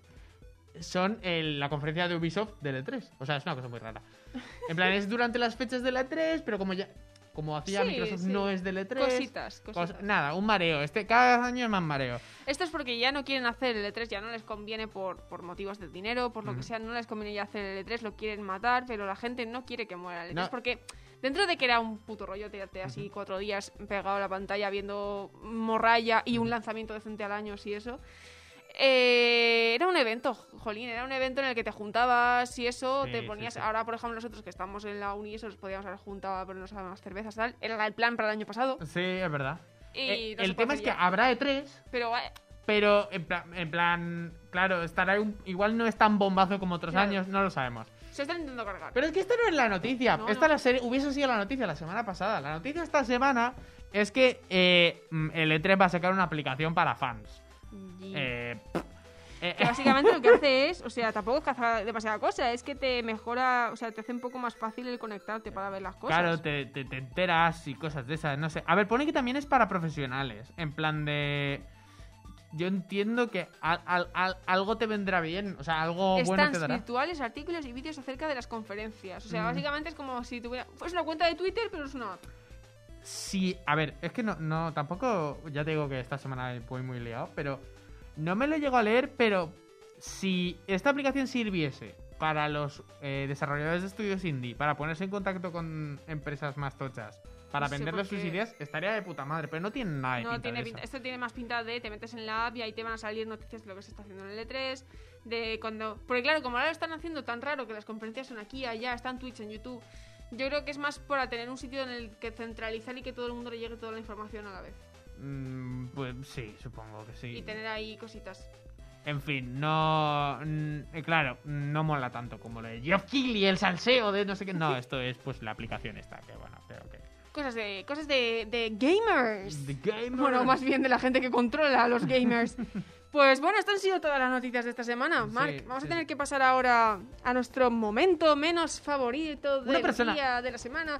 son el- la conferencia de Ubisoft del E tres. O sea, es una cosa muy rara. En plan, es durante las fechas del E tres, pero como ya... como hacía Sí, Microsoft, sí. no es del E tres. Cositas, cositas. Cos- nada, un mareo. Este, cada año es más mareo. Esto es porque ya no quieren hacer el E tres, ya no les conviene por, por motivos de dinero, por lo Ujú. que sea, no les conviene ya hacer el E tres, lo quieren matar, pero la gente no quiere que muera el E tres No. porque dentro de que era un puto rollo tirarte así cuatro días pegado a la pantalla viendo morralla y un lanzamiento decente al año y eso, eh, era un evento, jolín, era un evento en el que te juntabas y eso, Sí, te sí, ponías, sí. ahora por ejemplo nosotros que estamos en la uni y eso nos podíamos haber juntado a ponernos a unas cervezas tal, era el plan para el año pasado Sí, es verdad. y Eh, no se el puede tema es hacer que ya. habrá E tres, Pero eh, pero en plan, en plan claro, estará un- igual no es tan bombazo como otros Claro. años, no lo sabemos. se están intentando cargar. Pero es que esta no es la noticia. No, esta no. La serie, hubiese sido la noticia la semana pasada. La noticia esta semana es que eh, mm, el E tres va a sacar una aplicación para fans. Y- Eh, eh, Que básicamente lo que hace es, o sea, tampoco es que haga demasiada cosa, es que te mejora, o sea, te hace un poco más fácil el conectarte para ver las cosas. Claro, te, te, te enteras y cosas de esas, no sé. A ver, pone que también es para profesionales. En plan de... Yo entiendo que al- al- al- algo te vendrá bien. O sea, algo bueno Stands te dará. virtuales, artículos y vídeos acerca de las conferencias. O sea, Mm. básicamente es como si tuviera... Pues una cuenta de Twitter, pero es una app. Sí, a ver, es que no, no, tampoco, ya te digo que esta semana voy muy liado, pero no me lo llego a leer, pero si esta aplicación sirviese para los eh, desarrolladores de estudios indie, para ponerse en contacto con empresas más tochas, para No sé venderles por sus qué. ideas, estaría de puta madre, pero no tiene nada de No pinta tiene de pinta- eso. esto tiene más pinta de te metes en la app y ahí te van a salir noticias de lo que se está haciendo en el E tres, de cuando... Porque claro, como ahora lo están haciendo tan raro que las conferencias son aquí, allá, está en Twitch, en YouTube, yo creo que es más para tener un sitio en el que centralizar y que todo el mundo le llegue toda la información a la vez. Mm, pues sí, supongo que sí. Y tener ahí cositas. En fin, no... mm, eh, claro, no mola tanto como lo de Geoff Keighley, el salseo de no sé qué. No, esto es pues la aplicación esta, que bueno, creo que... Cosas de cosas de, de gamers. The Gamer. Bueno, más bien de la gente que controla a los gamers. Pues bueno, estas han sido todas las noticias de esta semana. Sí, Mark, vamos sí, a tener sí. que pasar ahora a nuestro momento menos favorito Una del persona. día de la semana.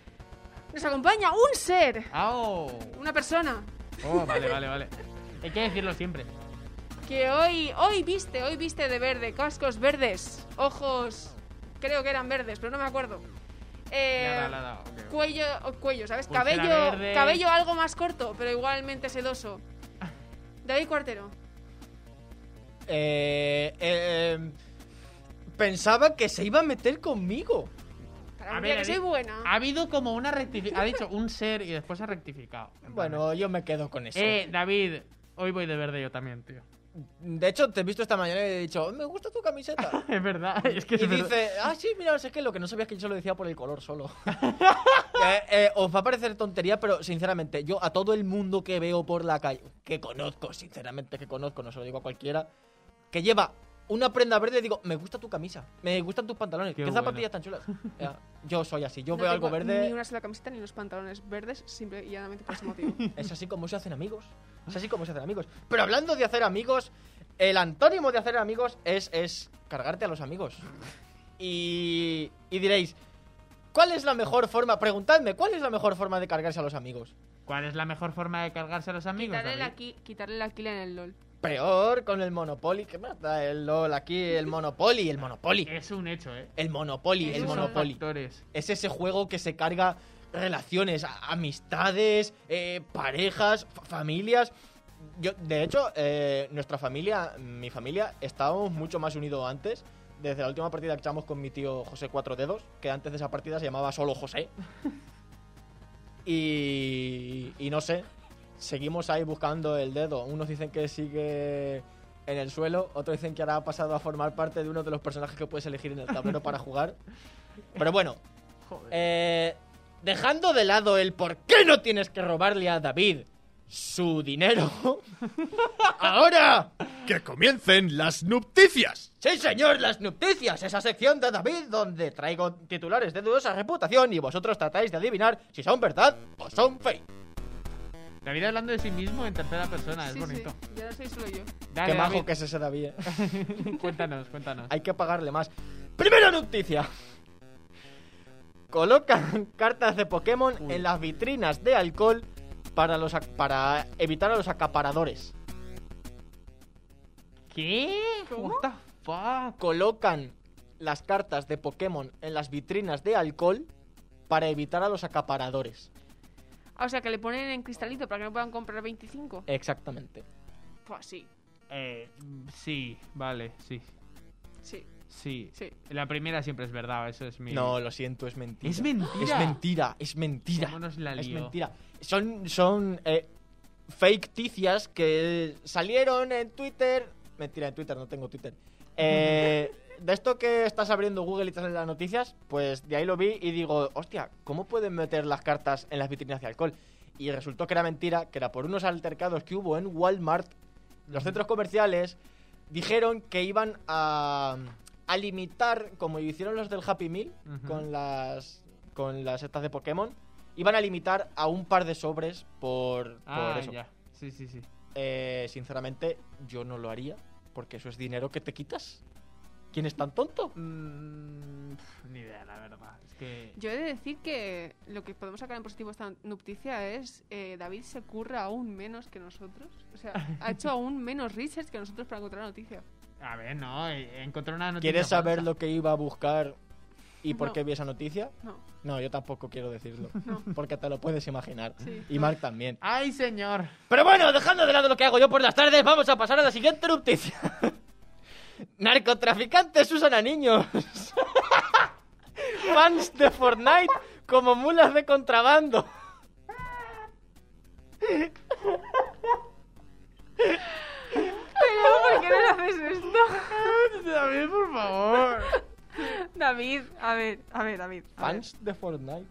Nos acompaña un ser, Ah, oh. una persona Oh, vale, vale, vale. Hay que decirlo siempre. que hoy hoy viste, hoy viste de verde, cascos verdes, ojos, creo que eran verdes, pero no me acuerdo. Eh, Le ha dado, le ha dado, ok, ok. cuello, o cuello, ¿sabes? Pulsera Cabello, verde. cabello algo más corto, pero igualmente sedoso. David Cuartero. Eh, eh, pensaba que se iba a meter conmigo. Para A un ver, día que ha soy di- buena. Ha habido como una rectificación. Ha dicho un ser y después ha rectificado. En plan Bueno, yo me quedo con eso. de, Eh, David, hoy voy de verde yo también, tío. De hecho, te he visto esta mañana y he dicho, me gusta tu camiseta. Es verdad, es que es Y verdad. dice, ah, sí, mira, no sé qué, lo que no sabía es que yo lo decía por el color solo. Eh, eh, os va a parecer tontería, pero sinceramente, yo a todo el mundo que veo por la calle, que conozco, sinceramente que conozco, no se lo digo a cualquiera, que lleva una prenda verde, digo, me gusta tu camisa, me gustan tus pantalones, Qué qué, bueno. zapatillas tan chulas. Ya, yo soy así, yo No veo algo tengo verde, Ni una sola camiseta ni unos pantalones verdes, simple y llanamente por ese motivo. es así como se hacen amigos, es así como se hacen amigos. Pero hablando de hacer amigos, el antónimo de hacer amigos es, es cargarte a los amigos. Y, y diréis, ¿cuál es la mejor forma? Preguntadme, ¿cuál es la mejor forma de cargarse a los amigos? ¿Cuál es la mejor forma de cargarse a los amigos, quitarle, la David? ki- quitarle la kill en el LOL. Peor con el Monopoly. ¿Qué más da el LOL aquí? El Monopoly, el Monopoly. Es un hecho, ¿eh? El Monopoly, el Esos son Monopoly. Factores. Es ese juego que se carga relaciones, a- amistades, eh, parejas, fa- familias. Yo, de hecho, eh, nuestra familia, mi familia, estábamos mucho más unidos antes. Desde la última partida que echamos con mi tío José Cuatro Dedos, que antes de esa partida se llamaba solo José. Y, y no sé, seguimos ahí buscando el dedo. Unos dicen que sigue en el suelo, otros dicen que ahora ha pasado a formar parte de uno de los personajes que puedes elegir en el tablero para jugar. Pero bueno, Joder. eh, dejando de lado el por qué no tienes que robarle a David su dinero, ahora, ¡Que comiencen las noticias! sí señor, las noticias, esa sección de David donde traigo titulares de dudosa reputación y vosotros tratáis de adivinar si son verdad o son fake. David hablando de sí mismo en tercera persona, es Sí, bonito. sí, ya no soy solo yo. Dale, Qué majo David. que es ese David. eh. Cuéntanos, cuéntanos. Hay que pagarle más. Primera noticia. Colocan cartas de Pokémon Uy. en las vitrinas de alcohol para, los, ac- para evitar a los acaparadores. ¿Qué? ¿Cómo? What the fuck? Colocan las cartas de Pokémon en las vitrinas de alcohol para evitar a los acaparadores. Ah, o sea, que le ponen en cristalito para que no puedan comprar veinticinco. Exactamente. Pues sí, Eh, sí, vale, sí. sí, Sí. sí. La primera siempre es verdad, eso es mi... No, lo siento, es mentira. Es mentira. Es mentira, es mentira. ¿Cómo nos la Es lío? mentira. Son, son eh, fake ticias que salieron en Twitter. Mentira, en Twitter no tengo Twitter. Eh, de esto que estás abriendo Google y te salen las noticias, pues de ahí lo vi y digo, hostia, ¿cómo pueden meter las cartas en las vitrinas de alcohol? Y resultó que era mentira, que era por unos altercados que hubo en Walmart. Los centros comerciales dijeron que iban a, a limitar, como hicieron los del Happy Meal, Ujú. con las con las estas de Pokémon, iban a limitar a un par de sobres por, Ah, por eso. ya. Sí, sí, sí. Eh, sinceramente, yo no lo haría, porque eso es dinero que te quitas. ¿Quién es tan tonto? Mm, pf, ni idea, la verdad. Es que... Yo he de decir que lo que podemos sacar en positivo de esta noticia es eh, David se curra aún menos que nosotros. O sea, ha hecho aún menos research que nosotros para encontrar la noticia. A ver, no, eh, encontré una noticia ¿Quieres saber falsa. lo que iba a buscar y por No. qué vi esa noticia? No, No, yo tampoco quiero decirlo, no. porque te lo puedes imaginar. Sí. Y Mark también. ¡Ay, señor! Pero bueno, dejando de lado lo que hago yo por las tardes, vamos a pasar a la siguiente noticia. Narcotraficantes usan a niños. Fans de Fortnite como mulas de contrabando. Pero, ¿por qué no le haces esto? David, por favor. David, a ver, a ver, David. a ver. Fans de Fortnite.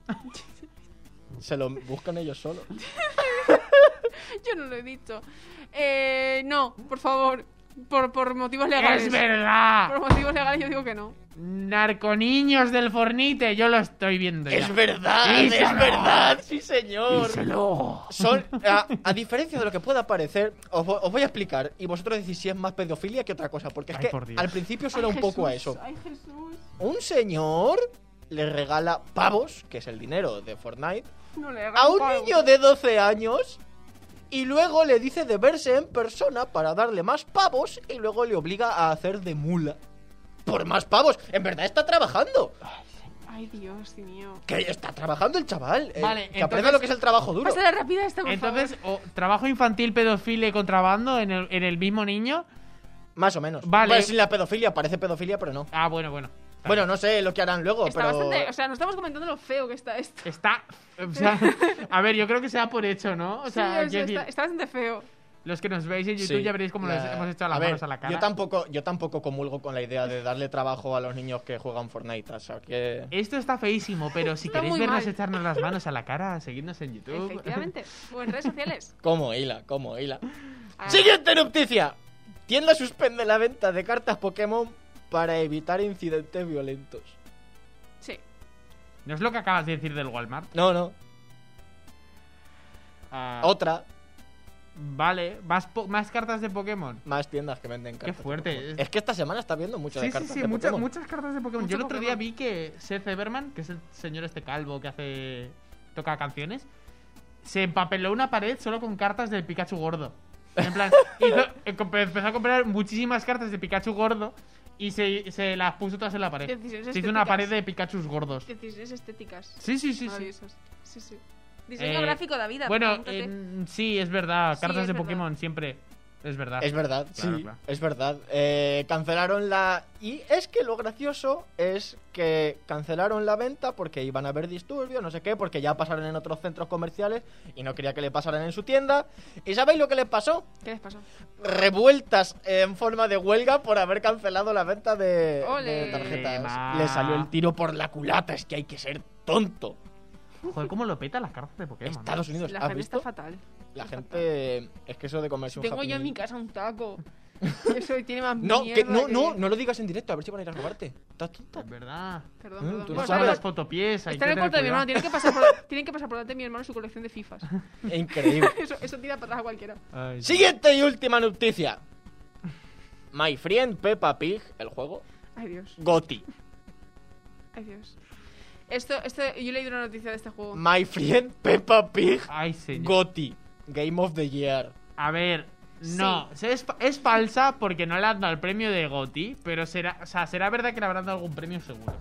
Se lo buscan ellos solos. Yo no lo he dicho. Eh, no, por favor. Por, por motivos legales. ¡Es verdad! Por motivos legales yo digo que no. Narconiños del Fornite, yo lo estoy viendo ya. Es verdad, Díselo. es verdad, sí señor. Díselo. Son, a, a diferencia de lo que pueda parecer, os, vo- os voy a explicar y vosotros decís si es más pedofilia que otra cosa, porque es Ay, que por Dios. al principio suena Ay, un poco a Jesús, eso. Ay, Jesús. Un señor le regala pavos, que es el dinero de Fortnite, No le a hagas un pago. niño de doce años y luego le dice de verse en persona para darle más pavos y luego le obliga a hacer de mula. Por más pavos. En verdad está trabajando. Ay, Dios mío. Que está trabajando el chaval. eh, Vale, que entonces- aprenda lo que es el trabajo duro. Pásale rápida esta, por Entonces, favor. o trabajo infantil, pedofilia y contrabando en el, en el mismo niño. Más o menos. Vale. Bueno, sin la pedofilia, parece pedofilia, pero no. Ah, bueno, bueno. Bueno, no sé lo que harán luego, Está pero... bastante... O sea, no estamos comentando lo feo que está esto. Está. O sea, a ver, yo creo que sea por hecho, ¿no? O Sí, sea, o sea, quiero decir, está, está bastante feo. los que nos veis en YouTube Sí, ya veréis cómo la- les hemos echado las a ver, manos a la cara. Yo tampoco, yo tampoco comulgo con la idea de darle trabajo a los niños que juegan Fortnite, o sea que... Esto está feísimo, pero si Está queréis muy vernos mal. echarnos las manos a la cara, seguidnos en YouTube. Efectivamente. O en redes sociales. Como hila, como hila. Ah, Siguiente noticia. Tienda suspende la venta de cartas Pokémon para evitar incidentes violentos. Sí. ¿No es lo que acabas de decir del Walmart? No, no. Ah, Otra. Vale, ¿más, po- más cartas de Pokémon? Más tiendas que venden cartas. de fuerte. Pokémon. Es que esta semana está viendo mucho Sí, de sí, cartas sí, de muchas, Pokémon. muchas cartas de Pokémon. Mucho Yo el otro día Pokémon. vi que Seth Everman, que es el señor este calvo que hace toca canciones, se empapeló una pared solo con cartas del Pikachu gordo. En plan, hizo- eh, comp- empezó a comprar muchísimas cartas de Pikachu gordo y se, se las puso todas en la pared. Decisiones Se hizo una estéticas. pared de Pikachus gordos. Decisiones estéticas. Sí, sí, sí, sí. Maravillosas. Sí, sí. Diseño Eh, gráfico, David. Bueno, apúntate. en- sí, es verdad. Sí, Cartas es de verdad. Pokémon siempre. Es verdad. Es verdad, Claro, sí, claro. es verdad. Eh, cancelaron la... Y es que lo gracioso es que cancelaron la venta porque iban a haber disturbios, no sé qué, porque ya pasaron en otros centros comerciales y no quería que le pasaran en su tienda. ¿Y sabéis lo que les pasó? ¿Qué les pasó? Revueltas en forma de huelga por haber cancelado la venta de, ¡Ole! de tarjetas. Ma. Le salió el tiro por la culata, es que hay que ser tonto. Joder, cómo lo peta las cartas de Pokémon. ¿no? Estados Unidos, La ¿has gente visto? está fatal. La Está gente... Es que eso de comerse un Tengo Happy yo en mi Meal- casa un taco. Eso tiene más No, mierda que, no, que- no, no lo digas en directo, a ver si van a ir a robarte. ¿Estás tonta? Es verdad. Perdón, Mm, perdón. tú no Bueno, sabes. Son está las fotopies. hay Está en que el cuarto de mi tener hermano. cuidado. Tienen que pasar por, tienen que pasar por delante de mi hermano su colección de FIFAs. Increíble. Eso, eso tira para atrás a cualquiera. Ay, Siguiente y última noticia. My Friend Peppa Pig, el juego, Ay, Dios. Goti. Ay, Dios. Esto, esto, yo he leído una noticia de este juego. My Friend Peppa Pig, Ay, señor. Goti. Game of the Year. A ver, no. Es, es falsa porque no le han dado el premio de GOTY, pero será, o sea, será verdad que le habrán dado algún premio seguro.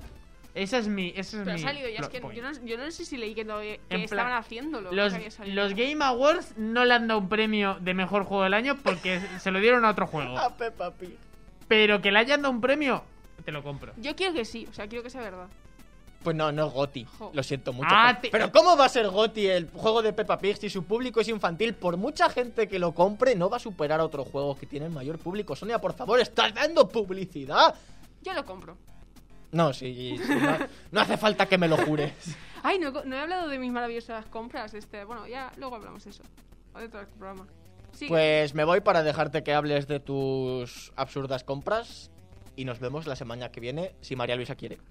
Esa es mi. Esa es Pero ha mi salido ya, es plot que point. yo no, yo no sé si leí que, no, que En plan, estaban haciéndolo. Los, que había salido. los Game Awards no le han dado un premio de mejor juego del año porque se lo dieron a otro juego. A Peppa Pig. Pero que le hayan dado un premio, te lo compro. Yo quiero que sí, o sea, quiero que sea verdad. Pues no, no es GOTY. Jo. Lo siento mucho. Ah, pero, te- pero ¿cómo va a ser GOTY el juego de Peppa Pig si su público es infantil? Por mucha gente que lo compre, no va a superar a otros juegos que tienen mayor público. Sonia, por favor, estás dando publicidad. Yo lo compro. No, sí, sí, no, no hace falta que me lo jures. Ay, no, no he hablado de mis maravillosas compras. Este, bueno, ya luego hablamos de eso. O de otro programa. Sí. Pues me voy para dejarte que hables de tus absurdas compras. Y nos vemos la semana que viene, si María Luisa quiere.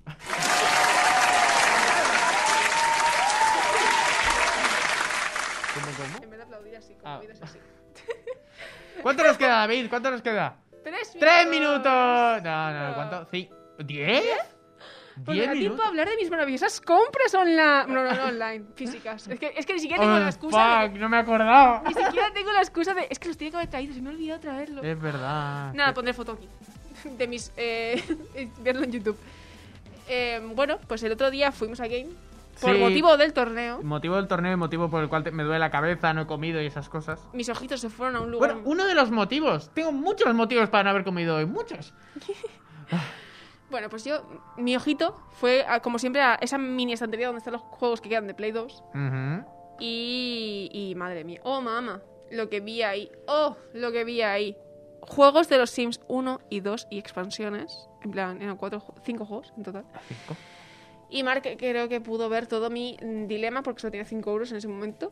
¿Cómo, cómo? En vez de aplaudir así, como Ah. vida es así. ¿Cuánto nos queda, David? ¿Cuánto nos queda? ¡Tres minutos! ¡Tres minutos! No, no, ¿cuánto? Sí. ¿Diez? Pues me ¿Diez da tiempo minutos? a hablar de mis maravillosas compras online. No, no, no, online, físicas. Es que, es que ni siquiera tengo Oh, la excusa fuck, no me he acordado. de... Ni siquiera tengo la excusa de... Es que los tenía que haber traído, se me ha olvidado traerlo. Es verdad. Nada, pondré foto aquí. De mis... Eh, verlo en YouTube. Eh, bueno, pues el otro día fuimos a Game. Por Sí. motivo del torneo. Motivo del torneo y motivo por el cual te- me duele la cabeza, no he comido y esas cosas. Mis ojitos se fueron a un lugar... Bueno, uno de los motivos. Tengo muchos motivos para no haber comido hoy. Muchos. Bueno, pues yo... Mi ojito fue, a- como siempre, a esa mini estantería donde están los juegos que quedan de Play dos. Ujú. Y, y madre mía, oh mamá, lo que vi ahí, oh, lo que vi ahí. Juegos de los Sims uno y dos y expansiones, en plan, eran cuatro, ju- cinco juegos en total. Cinco. Y Mark creo que pudo ver todo mi mm, dilema porque solo tenía cinco euros en ese momento.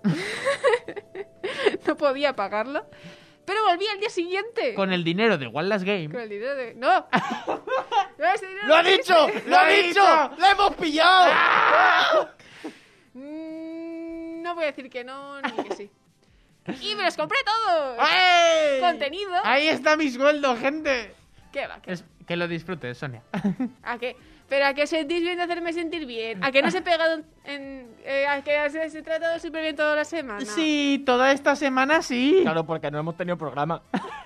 No podía pagarlo. Pero volví al día siguiente. Con el dinero de One Last Game. Con el dinero de... ¡No! No, ese dinero ¡Lo ha no dicho! existe. ¡Lo ha dicho! ¡Lo hemos pillado! Mm, No voy a decir que no ni que sí. Y me los compré todos. ¡Ey! Contenido. Ahí está mi sueldo, gente. ¿Qué va? ¿Qué? Es, que lo disfrutes, Sonia. ¿A qué? ¿Pero a qué sentís bien de hacerme sentir bien? ¿A que no se he pegado en... en- eh, ¿A que se, se he tratado súper bien toda la semana? Sí, toda esta semana sí. Claro, porque no hemos tenido programa.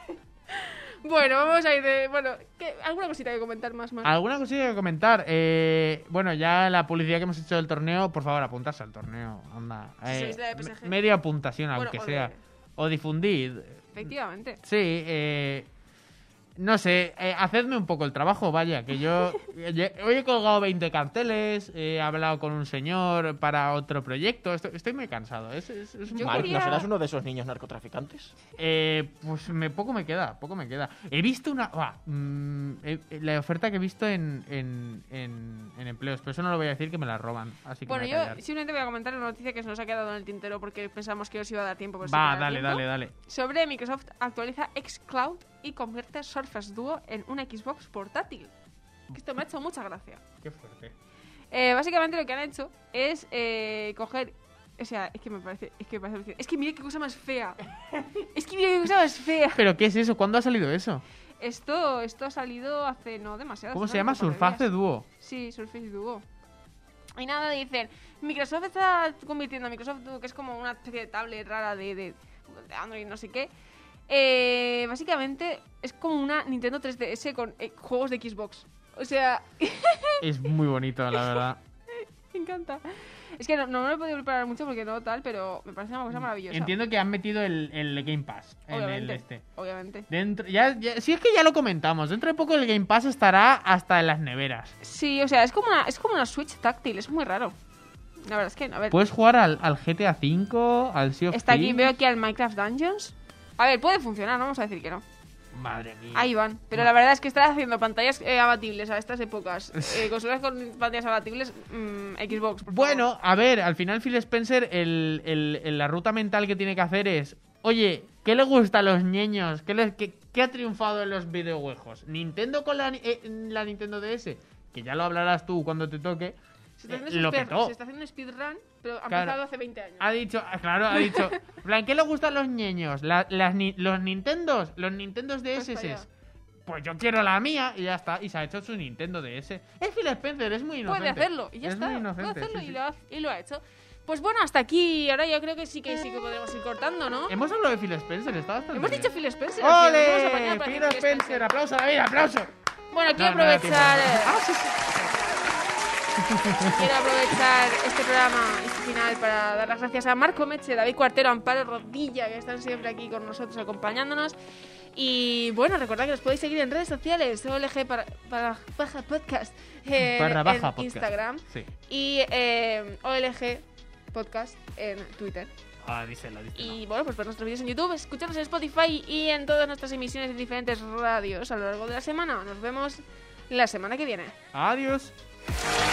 Bueno, vamos a ir de... Bueno, ¿qué? ¿Alguna cosita que comentar más? más? ¿Alguna cosilla que comentar? Eh, bueno, ya la publicidad que hemos hecho del torneo, por favor, apuntarse al torneo. Anda. Si Eh, sois de P S G. me- media puntuación, Bueno, aunque o de- sea. O difundid. Efectivamente. Sí, eh, no sé, eh, hacedme un poco el trabajo, vaya, que yo eh, hoy he colgado veinte carteles, he hablado con un señor para otro proyecto, estoy, estoy muy cansado. Es, es- es un Yo Mark, quería- ¿no serás uno de esos niños narcotraficantes? Eh, pues me, poco me queda, poco me queda. He visto una... buah, mm, eh, eh, la oferta que he visto en, en, en, en empleos, pero eso no lo voy a decir que me la roban, así que Bueno, me voy a yo callar. simplemente voy a comentar una noticia que se nos ha quedado en el tintero porque pensamos que os iba a dar tiempo. Pero sí Va, que da dale, tiempo. dale, dale. Sobre Microsoft actualiza xCloud y convierte Surface Duo en una Xbox portátil. Que esto me ha hecho mucha gracia. Qué fuerte. Eh, básicamente lo que han hecho es eh, coger... O sea, es que me parece... Es que me parece... Es que mira qué cosa más fea. Es que mira qué cosa más fea. ¿Pero qué es eso? ¿Cuándo ha salido eso? Esto, esto ha salido hace no demasiado. ¿Cómo hace se llama? un par de Surface días. Duo. Sí, Surface Duo. Y nada, dicen, Microsoft está convirtiendo a Microsoft Duo, que es como una especie de tablet rara de, de, de Android, no sé qué. Eh, básicamente es como una Nintendo tres D S con eh, juegos de Xbox. O sea, Es muy bonito, la verdad. me encanta. Es que no, no me lo he podido preparar mucho porque no tal, pero me parece una cosa maravillosa. Entiendo que han metido el, el Game Pass en el Obviamente, este. obviamente. Dentro, ya, ya- si es que ya lo comentamos, dentro de poco el Game Pass estará hasta en las neveras. Sí, o sea, es como una, es como una Switch táctil, es muy raro. La verdad es que, a ver, Puedes jugar al, al G T A cinco, al Sea of está aquí, Thieves. veo aquí al Minecraft Dungeons. A ver, puede funcionar, no vamos a decir que no. Madre mía. Ahí van. Pero la verdad es que están haciendo pantallas eh, abatibles a estas épocas. Eh, consolas con pantallas abatibles, mm, Xbox. Por Bueno, a ver, al final Phil Spencer, el, el- el- la ruta mental que tiene que hacer es, oye, ¿qué le gusta a los niños? ¿Qué, les- qué- qué ha triunfado en los videojuegos? ¿Nintendo con la, ni- eh, la Nintendo D S? Que ya lo hablarás tú cuando te toque. Se está eh, haciendo, lo speed- petó. se está haciendo un speedrun, pero ha Claro. empezado hace veinte años. Ha dicho, ah, claro, ha dicho, en plan, ¿qué le gustan a los niños? La- las ni- los Nintendos, los Nintendos D S. Pues para allá. Pues yo quiero la mía y ya está. Y se ha hecho su Nintendo D S. Es Phil Spencer, es muy inocente. Puede hacerlo y ya es está. Muy Puede inocente, hacerlo sí, y, sí. Lo ha, y lo ha hecho. Pues bueno, hasta aquí. Ahora yo creo que sí que sí que podremos ir cortando, ¿no? Hemos hablado de Phil Spencer, está bastante Hemos bien. dicho Phil Spencer. así que nos hemos apañado ¡Ole! para Phil decir Spencer, aplauso, David, aplauso. Bueno, quiero No, no da aprovechar. tiempo. eh, Ah, sí, sí. Quiero aprovechar este programa, este final, para dar las gracias a Marco Meche, David Cuartero, Amparo Rodilla, que están siempre aquí con nosotros acompañándonos. Y bueno, recordad que los podéis seguir en redes sociales, O L G para, para baja podcast, eh, Barra baja en podcast. Instagram Sí. y eh, O L G podcast en Twitter. Ah, díselo, díselo. Y bueno, pues ver nuestros vídeos en YouTube, escucharnos en Spotify y en todas nuestras emisiones en diferentes radios a lo largo de la semana. Nos vemos la semana que viene. Adiós.